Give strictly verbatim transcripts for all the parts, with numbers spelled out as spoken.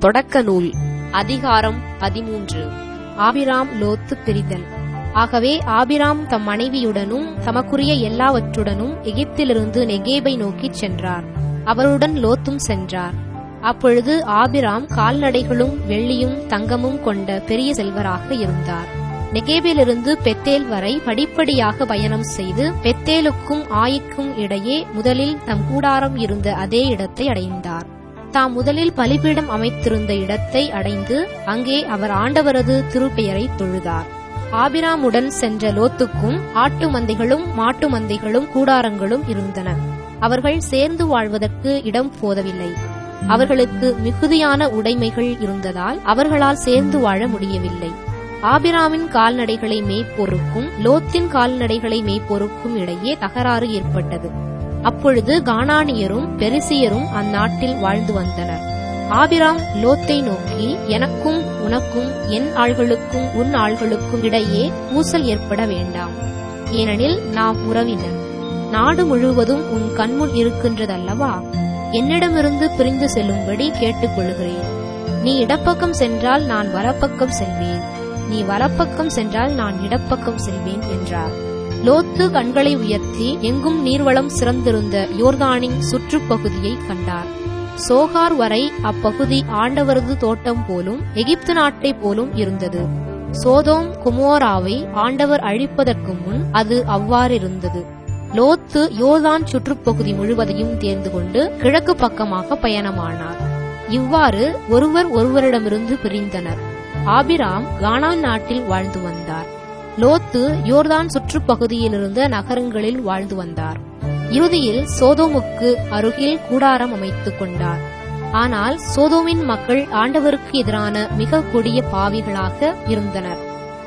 தொடக்க நூல் அதிகாரம் பதிமூன்று. ஆபிராம் லோத்து பிரிதல். ஆகவே ஆபிராம் தம் மனைவியுடனும் தமக்குரிய எல்லாவற்றுடனும் எகிப்திலிருந்து நெகேபை நோக்கிச் சென்றார். அவருடன் லோத்தும் சென்றார். அப்பொழுது ஆபிராம் கால்நடைகளும் வெள்ளியும் தங்கமும் கொண்ட பெரிய செல்வராக இருந்தார். நெகேபிலிருந்து பெத்தேல் வரை படிப்படியாக பயணம் செய்து பெத்தேலுக்கும் ஆயிக்கும் இடையே முதலில் தம் கூடாரம் இருந்த அதே இடத்தை அடைந்தார். தாம் முதலில் பலிபீடம் அமைத்திருந்த இடத்தை அடைந்து அங்கே அவர் ஆண்டவரது திருப்பெயரை தொழுதார். ஆபிராமுடன் சென்ற லோத்துக்கும் ஆட்டு மந்தைகளும் மாட்டு மந்தைகளும் கூடாரங்களும் இருந்தன. அவர்கள் சேர்ந்து வாழ்வதற்கு இடம் போதவில்லை. அவர்களுக்கு மிகுதியான உடைமைகள் இருந்ததால் அவர்களால் சேர்ந்து வாழ முடியவில்லை. ஆபிராமின் கால்நடைகளை மேய்ப்போருக்கும் லோத்தின் கால்நடைகளை மேய்ப்போருக்கும் இடையே தகராறு ஏற்பட்டது. அப்பொழுது கானானியரும் பெரிசியரும் அந்நாட்டில் வாழ்ந்து வந்தனர். ஆபிராம் லோத்தை நோக்கி, எனக்கும் உனக்கும் என் ஆள்களுக்கும் உன் ஆள்களுக்கும் இடையே பூசல் ஏற்பட வேண்டாம். ஏனெனில் நாம் உறவினர். நாடு முழுவதும் உன் கண்முன் இருக்கின்றதல்லவா? என்னிடமிருந்து பிரிந்து செல்லும்படி கேட்டுக்கொள்கிறேன். நீ இடப்பக்கம் சென்றால் நான் வலப்பக்கம் செல்வேன், நீ வலப்பக்கம் சென்றால் நான் இடப்பக்கம் செல்வேன் என்றார். லோத்து கண்களை உயர்த்தி எங்கும் நீர்வளம் சிறந்திருந்த யோர்தானின் சுற்றுப்பகுதியை கண்டார். சோகார் வரை அப்பகுதி ஆண்டவரது தோட்டம் போலும் எகிப்து நாட்டை போலும் இருந்தது. சோதோம் குமோராவை ஆண்டவர் அழிப்பதற்கு முன் அது அவ்வாறிருந்தது. லோத்து யோர்தான் சுற்றுப்பகுதி முழுவதையும் தேர்ந்து கொண்டு கிழக்கு பக்கமாக பயணமானார். இவ்வாறு ஒருவர் ஒருவரிடமிருந்து பிரிந்தனர். ஆபிராம் கானான் நாட்டில் வாழ்ந்து வந்தார். லோத்து யோர்தான் சுற்றுப்பகுதியிலிருந்த நகரங்களில் வாழ்ந்து வந்தார். இறுதியில் சோதோமுக்கு அருகில் கூடாரம் அமைத்துக் கொண்டார். ஆனால் சோதோமின் மக்கள் ஆண்டவருக்கு எதிரான மிக கொடிய பாவிகளாக இருந்தனர்.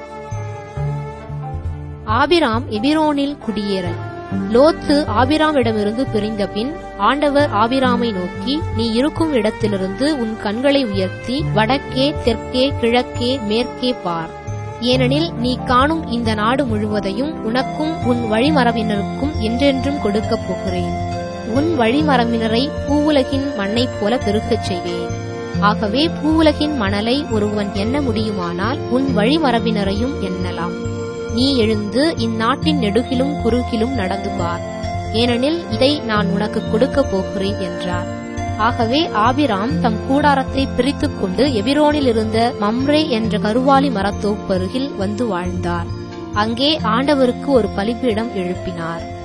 ஆபிராம் எபிரோனில் குடியேறல். லோத்து ஆபிராமிடமிருந்து பிரிந்த பின் ஆண்டவர் ஆபிராமை நோக்கி, நீ இருக்கும் இடத்திலிருந்து உன் கண்களை உயர்த்தி வடக்கே தெற்கே கிழக்கே மேற்கே பார். ஏனெனில் நீ காணும் இந்த நாடு முழுவதையும் உனக்கும் உன் வழிமரபினருக்கும் என்றென்றும் கொடுக்கப் போகிறேன். உன் வழிமரபினரை பூவுலகின் மண்ணைப் போல பெருக்கச் செய்வேன். ஆகவே பூவுலகின் மணலை ஒருவன் எண்ண முடியுமானால் உன் வழிமரபினரையும் எண்ணலாம். நீ எழுந்து இந்நாட்டின் நெடுகிலும் குறுகிலும் நடந்து பார். ஏனெனில் இதை நான் உனக்கு கொடுக்கப் போகிறேன் என்றார். ஆகவே ஆபிராம் தம் கூடாரத்தை பிரித்துக் கொண்டு எபிரோனில் இருந்த மம்ரே என்ற கருவாலி மரத்தோப்பருகில் வந்து வாழ்ந்தார். அங்கே ஆண்டவருக்கு ஒரு பலிபீடம் எழுப்பினார்.